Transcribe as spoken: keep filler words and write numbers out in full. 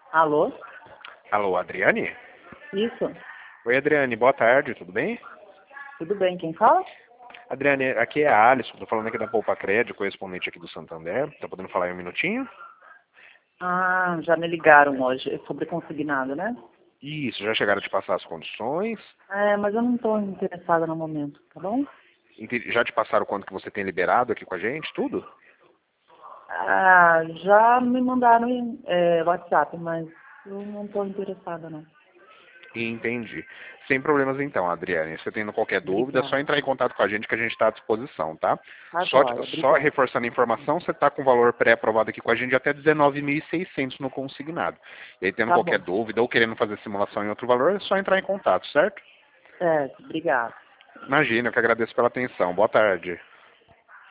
Alô? Alô, Adriane? Isso? Oi, Adriane, boa tarde, tudo bem? Tudo bem? Quem fala? Adriane, aqui é a Alisson, tô falando aqui da Poupa Crédito, correspondente aqui do Santander. Tá podendo falar aí um minutinho? Ah, já me ligaram hoje. É sobre consignado, né? Isso, já chegaram a te passar as condições? É, mas eu não estou interessada no momento, tá bom? Ente- Já te passaram quanto que você tem liberado aqui com a gente, tudo? Ah, já me mandaram em é, WhatsApp, mas eu não estou interessada, não. Entendi. Sem problemas então, Adriane. Se você tendo qualquer dúvida, é só Obrigada. entrar em contato com a gente que a gente está à disposição, tá? Tá Só, joia, só obrigada. reforçando a informação, você está com o valor pré-aprovado aqui com a gente de até dezenove mil e seiscentos no consignado. E aí, tendo Tá qualquer bom. dúvida ou querendo fazer simulação em outro valor, é só entrar em contato, certo? Certo, obrigada. Imagina, eu que agradeço pela atenção. Boa tarde.